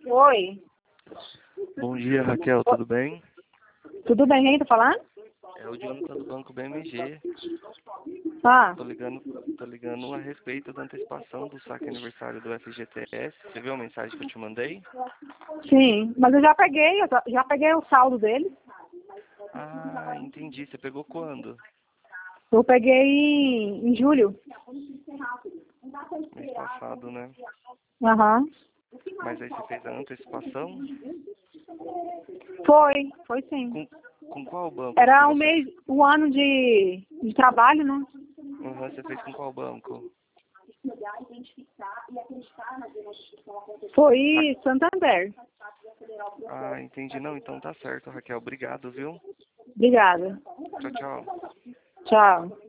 Oi. Bom dia, Raquel, tudo bem? Tudo bem, quem tá falando? É o Jonathan do Banco BMG. Ah, Tô ligando a respeito da antecipação do saque aniversário do FGTS. Você viu a mensagem que eu te mandei? sim. Mas eu já peguei o saldo dele. Ah, entendi. Você pegou quando? Eu peguei em julho. Mês passado, né? Aham. Mas aí você fez a antecipação? Foi sim. Com qual banco? Era Que você... um ano de trabalho, né? Uhum, você fez com qual banco? Foi Santander. Ah, entendi. Não, então tá certo, Raquel. Obrigado, viu? Obrigada. Tchau, tchau. Tchau.